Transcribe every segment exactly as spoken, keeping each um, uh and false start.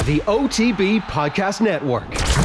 the O T B Podcast Network.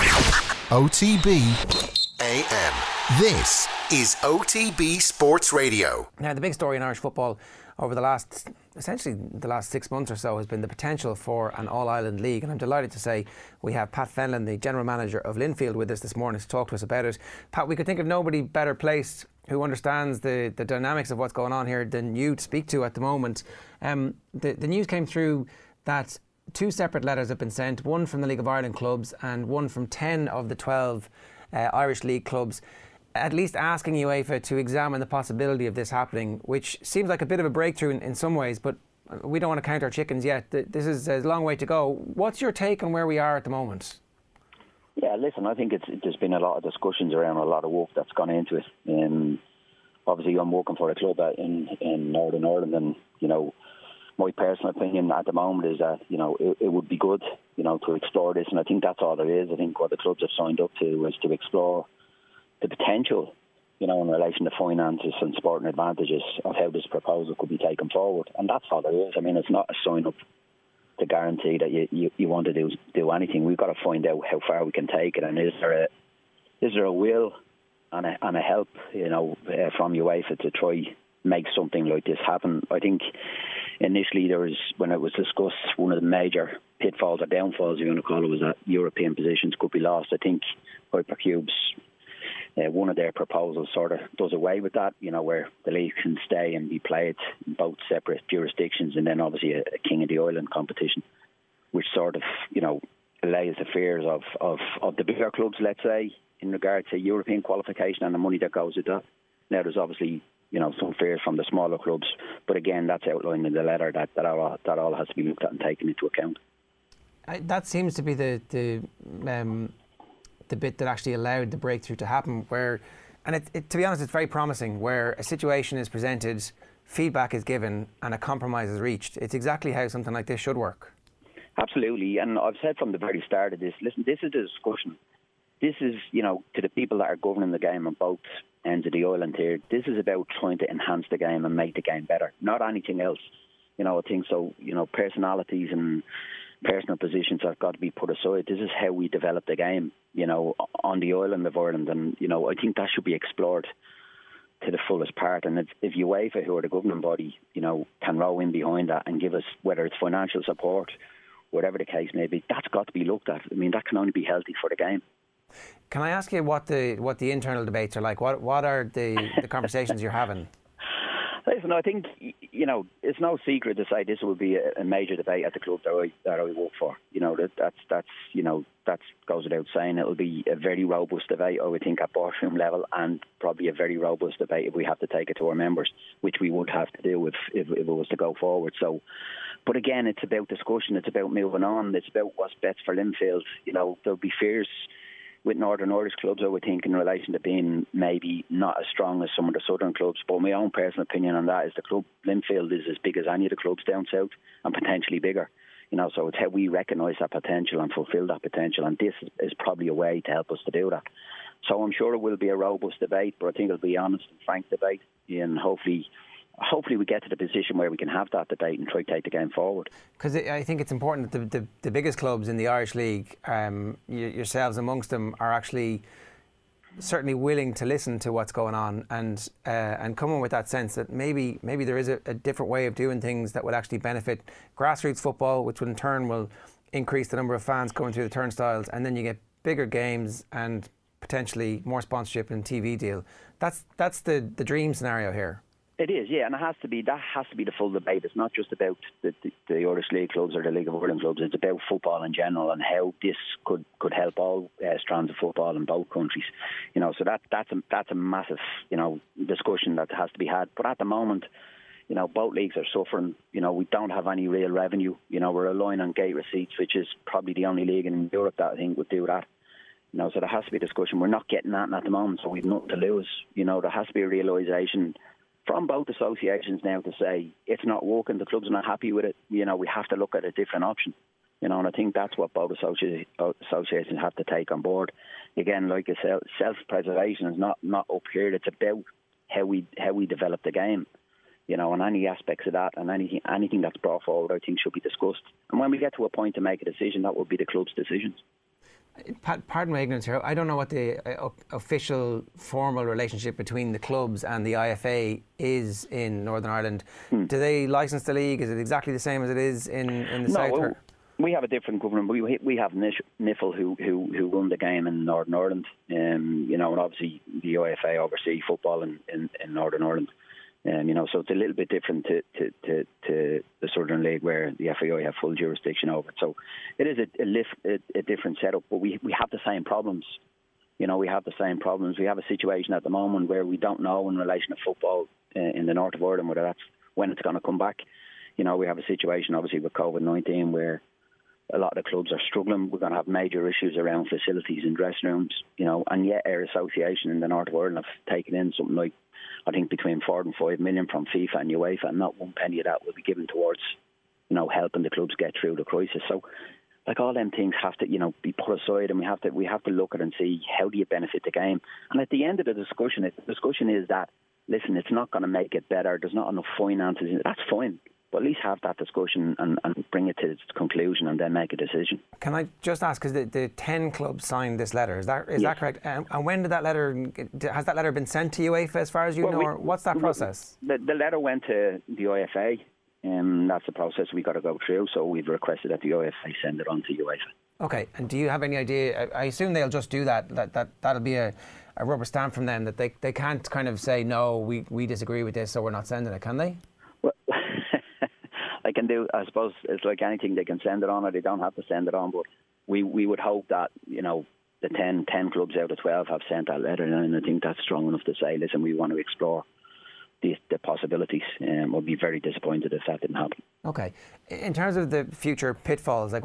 O T B A M. This is O T B Sports Radio. Now, the big story in Irish football over the last, essentially the last six months or so, has been the potential for an All-Ireland League. And I'm delighted to say we have Pat Fenlon, the General Manager of Linfield, with us this morning to talk to us about it. Pat, we could think of nobody better placed who understands the, the dynamics of what's going on here than you to speak to at the moment. Um, the, the news came through that two separate letters have been sent, one from the League of Ireland clubs and one from ten of the twelve uh, Irish League clubs, at least asking UEFA to examine the possibility of this happening, which seems like a bit of a breakthrough in, in some ways, but we don't want to count our chickens yet. This is a long way to go. What's your take on where we are at the moment? Yeah, listen, I think it's there's been a lot of discussions around a lot of work that's gone into it. Um, obviously, I'm working for a club in, in Northern Ireland, and, you know, my personal opinion at the moment is that, you know, it, it would be good, you know, to explore this, and I think that's all there is. I think what the clubs have signed up to is to explore the potential, you know, in relation to finances and sporting advantages of how this proposal could be taken forward, and that's all there is. I mean, it's not a sign up to guarantee that you, you, you want to do do anything. We've got to find out how far we can take it, and is there a is there a will and a, and a help, you know, uh, from UEFA to try make something like this happen. I think initially there was, when it was discussed, one of the major pitfalls or downfalls, you want to call it, was that European positions could be lost. I think Hypercube's uh, one of their proposals sort of does away with that, you know, where the league can stay and be played in both separate jurisdictions, and then obviously a, a King of the Island competition, which sort of, you know, allays the fears of, of, of the bigger clubs, let's say, in regard to European qualification and the money that goes with that. Now, there's obviously, you know, some fears from the smaller clubs, but again, that's outlined in the letter that that all, that all has to be looked at and taken into account. Uh, that seems to be the the um, the bit that actually allowed the breakthrough to happen. Where, and it, it, to be honest, it's very promising. Where a situation is presented, feedback is given, and a compromise is reached. It's exactly how something like this should work. Absolutely, and I've said from the very start of this, listen, this is a discussion. This is, you know, to the people that are governing the game on both ends of the island here, this is about trying to enhance the game and make the game better, not anything else. You know, I think so, you know, personalities and personal positions have got to be put aside. This is how we develop the game, you know, on the island of Ireland, and, you know, I think that should be explored to the fullest part. And if, if UEFA, who are the governing body, you know, can row in behind that and give us, whether it's financial support, whatever the case may be, that's got to be looked at. I mean, that can only be healthy for the game. Can I ask you what the what the internal debates are like? What what are the, the conversations you're having? Listen, I think, you know, it's no secret to say this will be a, a major debate at the club that I that I work for. You know, that that's that's you know that goes without saying. It'll be a very robust debate, I would think, at boardroom level, and probably a very robust debate if we have to take it to our members, which we would have to do if if, if it was to go forward. So, but again, it's about discussion. It's about moving on. It's about what's best for Linfield. You know, there'll be fears with Northern Irish clubs, I would think, in relation to being maybe not as strong as some of the southern clubs. But my own personal opinion on that is the club, Linfield, is as big as any of the clubs down south and potentially bigger. You know, so it's how we recognise that potential and fulfil that potential, and this is probably a way to help us to do that. So I'm sure it will be a robust debate, but I think it'll be an honest and frank debate, and hopefully hopefully we get to the position where we can have that debate and try to take the game forward. Because I think it's important that the, the, the biggest clubs in the Irish League, um, you, yourselves amongst them, are actually certainly willing to listen to what's going on and uh, and come in with that sense that maybe maybe there is a, a different way of doing things that would actually benefit grassroots football, which in turn will increase the number of fans coming through the turnstiles, and then you get bigger games and potentially more sponsorship and T V deal. That's that's the, the dream scenario here. It is, yeah, and it has to be. That has to be the full debate. It's not just about the, the, the Irish League clubs or the League of Ireland clubs. It's about football in general and how this could, could help all uh, strands of football in both countries. You know, so that that's a that's a massive, you know, discussion that has to be had. But at the moment, you know, both leagues are suffering. You know, we don't have any real revenue. You know, we're relying on gate receipts, which is probably the only league in Europe that I think would do that. You know, so there has to be a discussion. We're not getting that at the moment, so we've nothing to lose. You know, there has to be a realisation from both associations now to say it's not working, the clubs are not happy with it. You know, we have to look at a different option. You know, and I think that's what both associ- associations have to take on board. Again, like I said, self-preservation is not, not up here. It's about how we how we develop the game. You know, and any aspects of that and anything anything that's brought forward, I think, should be discussed. And when we get to a point to make a decision, that will be the club's decisions. Pardon my ignorance here. I don't know what the uh, official formal relationship between the clubs and the I F A is in Northern Ireland. Hmm. Do they license the league? Is it exactly the same as it is in, in the no, south? Well, we have a different government. We we have N I F L who who who run the game in Northern Ireland. Um, you know, and obviously the I F A oversee football in, in, in Northern Ireland. Um, you know, so it's a little bit different to, to, to, to the Southern League, where the F A I have full jurisdiction over it. So it is a, a, lift, a, a different setup, but we we have the same problems. You know, we have the same problems. We have a situation at the moment where we don't know in relation to football uh, in the north of Ireland whether that's when it's going to come back. You know, we have a situation obviously with COVID nineteen where a lot of the clubs are struggling. We're going to have major issues around facilities and dressing rooms. You know, and yet our association in the north of Ireland have taken in something like, I think, between four and five million from FIFA and UEFA, and not one penny of that will be given towards, you know, helping the clubs get through the crisis. So, like, all them things have to, you know, be put aside, and we have to we have to look at it and see how do you benefit the game. And at the end of the discussion, if the discussion is that, listen, it's not going to make it better, there's not enough finances in it, that's fine. But at least have that discussion and, and bring it to its conclusion and then make a decision. Can I just ask, because the, the ten clubs signed this letter, is that is yes. that correct? Um, and when did that letter, has that letter been sent to UEFA as far as you well, know, we, or what's that process? The, the letter went to the I F A, and that's the process we got to go through, so we've requested that the I F A send it on to UEFA. Okay, and do you have any idea, I, I assume they'll just do that, that, that that'll be a, a rubber stamp from them, that they, they can't kind of say, no, we, we disagree with this, so we're not sending it, can they? Well, I can do, I suppose it's like anything, they can send it on or they don't have to send it on, but we, we would hope that, you know, the ten, ten clubs out of twelve have sent that letter, and I think that's strong enough to say, listen, we want to explore the, the possibilities, and um, we'll be very disappointed if that didn't happen. Okay. In terms of the future pitfalls, like,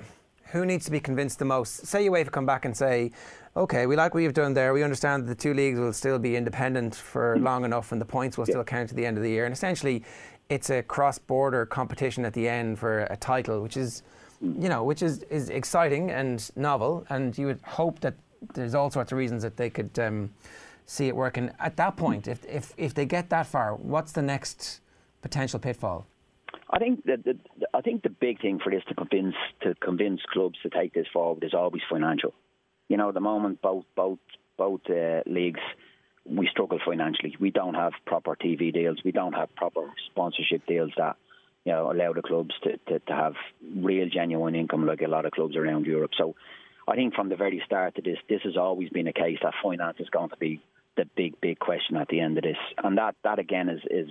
who needs to be convinced the most? Say UEFA come back and say, OK, we like what you've done there, we understand that the two leagues will still be independent for long enough and the points will still yeah. count to the end of the year, and essentially it's a cross-border competition at the end for a title, which is, you know, which is, is exciting and novel, and you would hope that there's all sorts of reasons that they could um, see it working. At that point, if, if if they get that far, what's the next potential pitfall? I think that the, I think the big thing for this to convince to convince clubs to take this forward is always financial. You know, at the moment, both both both uh, leagues, we struggle financially. We don't have proper T V deals. We don't have proper sponsorship deals that, you know, allow the clubs to, to, to have real, genuine income like a lot of clubs around Europe. So I think from the very start of this, this has always been a case that finance is going to be the big, big question at the end of this. And that, that again, is is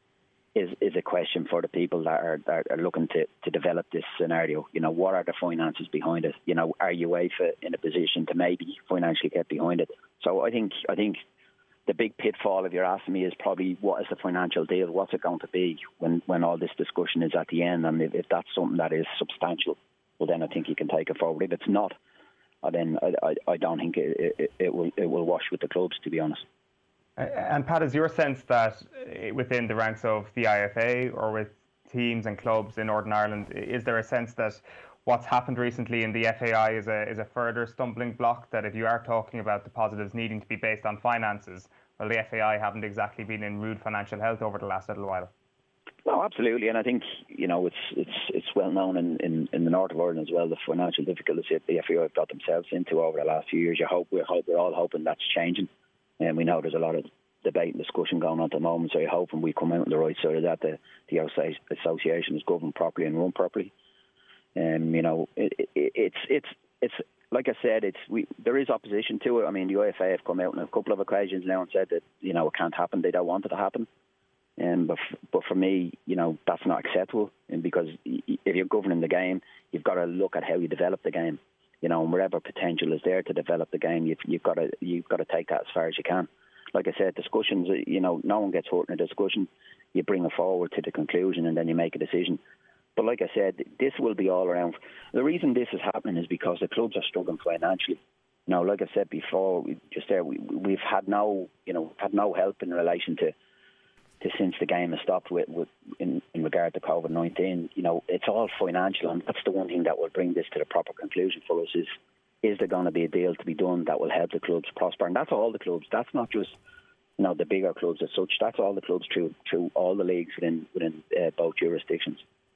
is, is a question for the people that are, that are looking to, to develop this scenario. You know, what are the finances behind it? You know, are UEFA in a position to maybe financially get behind it? So I think I think... the big pitfall, if you're asking me, is probably what is the financial deal? What's it going to be when, when all this discussion is at the end? And if, if that's something that is substantial, well, then I think you can take it forward. If it's not, then I, I, I don't think it, it, it will it will wash with the clubs, to be honest. Uh, and Pat, is your sense that within the ranks of the I F A or with teams and clubs in Northern Ireland, is there a sense that what's happened recently in the F A I is a is a further stumbling block, that if you are talking about the positives needing to be based on finances, well, the F A I haven't exactly been in rude financial health over the last little while? No, absolutely, and I think, you know, it's it's it's well known in, in, in the north of Ireland as well, the financial difficulties that the F A I have got themselves into over the last few years. You hope we hope we're all hoping that's changing, and we know there's a lot of debate and discussion going on at the moment. So I hope when we come out on the right side of that, the the association is governed properly and run properly. And um, you know, it, it, it's it's it's like I said, it's we there is opposition to it. I mean, the I F A have come out on a couple of occasions now and said that, you know, it can't happen. They don't want it to happen. And um, but f- but for me, you know, that's not acceptable. And because if you're governing the game, you've got to look at how you develop the game. You know, and wherever potential is there to develop the game, you've you've got to you've got to take that as far as you can. Like I said, discussions. You know, no one gets hurt in a discussion. You bring it forward to the conclusion, and then you make a decision. But like I said, this will be all around. The reason this is happening is because the clubs are struggling financially. You know, like I said before, we, just there, we, we've had no, you know, had no help in relation to, to since the game has stopped with, with in, in regard to COVID nineteen. You know, it's all financial, and that's the one thing that will bring this to the proper conclusion for us. Is is there going to be a deal to be done that will help the clubs prosper? And that's all the clubs. That's not just you know, the bigger clubs as such. That's all the clubs through through all the leagues within within uh, both jurisdictions.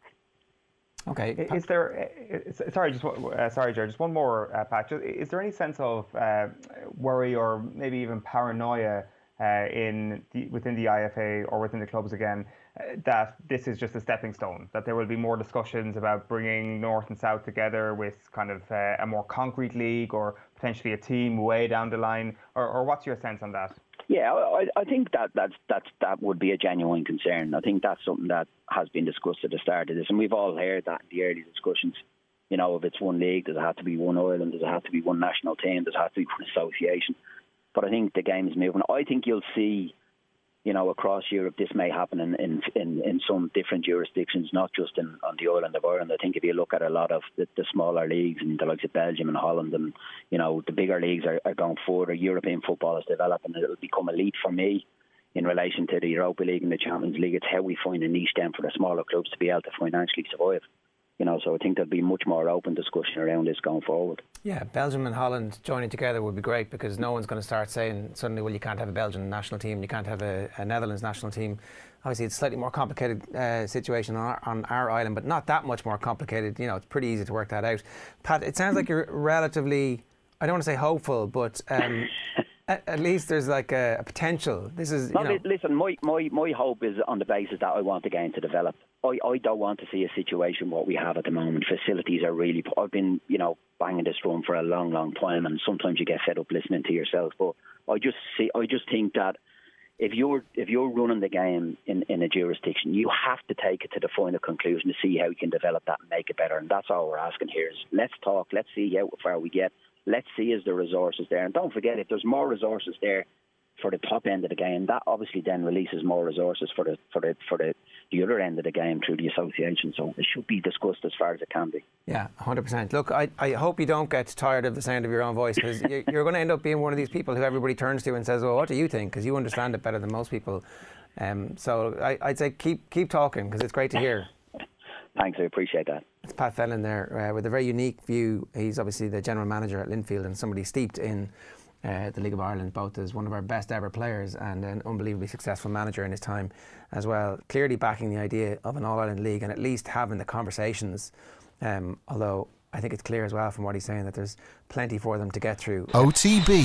Okay. Is there? Is, sorry, just uh, sorry, Jared. Just one more, uh, Pat. Is there any sense of uh, worry or maybe even paranoia uh, in the, within the I F A or within the clubs again uh, that this is just a stepping stone? That there will be more discussions about bringing North and South together with kind of uh, a more concrete league or potentially a team way down the line, or, or what's your sense on that? Yeah, I, I think that that's, that's, that would be a genuine concern. I think that's something that has been discussed at the start of this, and we've all heard that in the early discussions. You know, if it's one league, does it have to be one Ireland? Does it have to be one national team? Does it have to be one association? But I think the game is moving. I think you'll see, you know, across Europe, this may happen in, in, in, in some different jurisdictions, not just in, on the island of Ireland. I think if you look at a lot of the, the smaller leagues in the likes of Belgium and Holland, and, you know, the bigger leagues are, are going further. European football is developing. It'll become elite for me in relation to the Europa League and the Champions League. It's how we find a niche then for the smaller clubs to be able to financially survive. You know, so I think there'll be much more open discussion around this going forward. Yeah, Belgium and Holland joining together would be great, because no one's going to start saying suddenly, well, you can't have a Belgian national team, you can't have a, a Netherlands national team. Obviously, it's a slightly more complicated uh, situation on our, on our island, but not that much more complicated. You know, it's pretty easy to work that out. Pat, it sounds like you're relatively, I don't want to say hopeful, but um, at, at least there's like a, a potential. This is, you no, know. Listen, my, my, my hope is on the basis that I want the game to develop. I, I don't want to see a situation what we have at the moment. Facilities are really... I've been, you know, banging this drum for a long, long time, and sometimes you get fed up listening to yourself. But I just see, I just think that if you're if you're running the game in, in a jurisdiction, you have to take it to the final conclusion to see how you can develop that and make it better. And that's all we're asking here is let's talk, let's see how far we get. Let's see is the resources there. And don't forget, if there's more resources there for the top end of the game, that obviously then releases more resources for the for the for the, the other end of the game through the association. So it should be discussed as far as it can be. Yeah, one hundred percent. Look, I, I hope you don't get tired of the sound of your own voice, because you're going to end up being one of these people who everybody turns to and says, well, what do you think? Because you understand it better than most people. Um, so I, I'd say keep keep talking, because it's great to hear. Thanks, I appreciate that. It's Pat Fenlon there uh, with a very unique view. He's obviously the general manager at Linfield and somebody steeped in Uh, the League of Ireland, both as one of our best ever players and an unbelievably successful manager in his time as well. Clearly backing the idea of an All-Ireland League and at least having the conversations, um, although I think it's clear as well from what he's saying that there's plenty for them to get through. O T B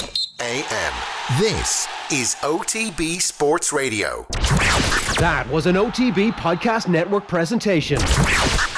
A M. This is O T B Sports Radio. That was an O T B Podcast Network presentation.